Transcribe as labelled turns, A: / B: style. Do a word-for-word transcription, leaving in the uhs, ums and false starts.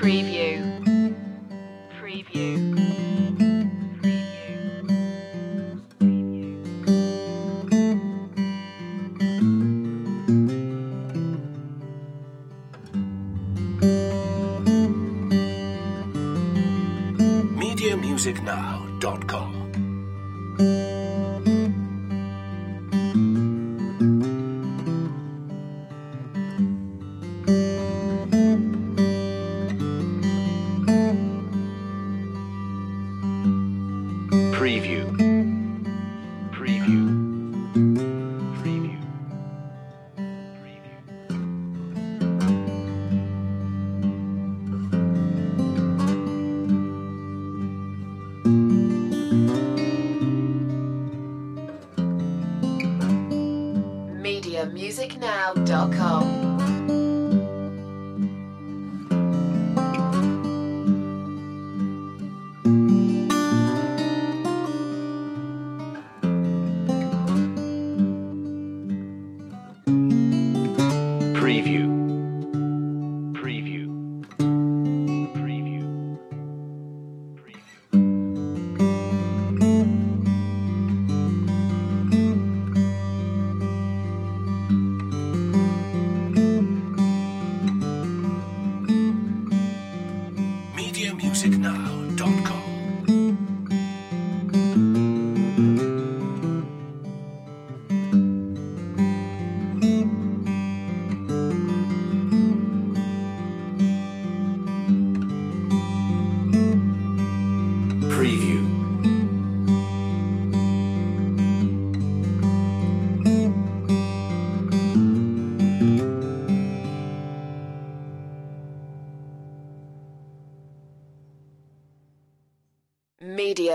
A: Preview. Preview.
B: media music now dot com. Preview. Preview. Preview.
A: media music now dot com.
B: Preview. Preview. Preview. media music now dot com. Preview.
A: Media